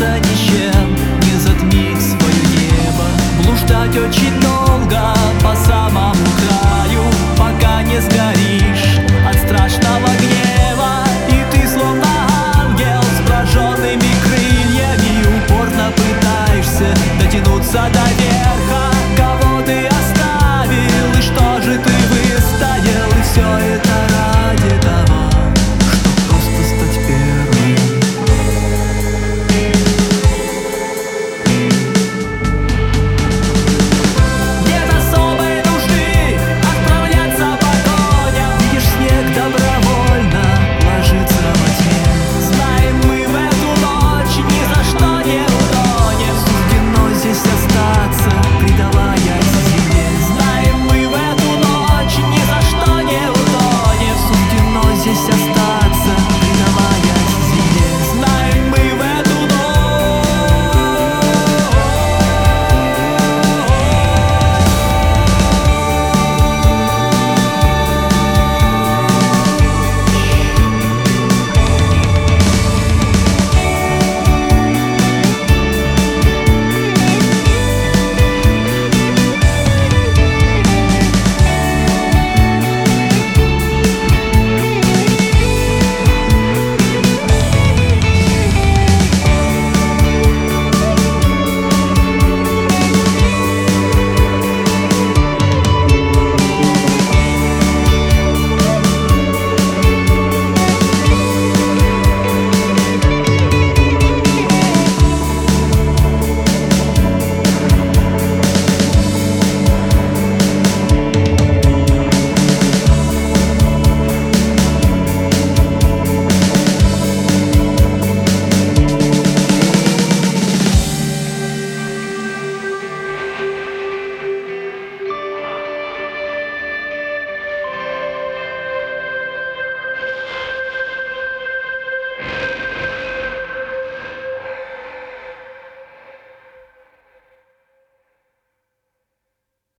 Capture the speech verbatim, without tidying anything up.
солнце ничем не затмит свое небо. Блуждать очень долго по самому краю, пока не сгоришь от страшного гнева. И ты словно ангел с прожженными крыльями упорно пытаешься дотянуться до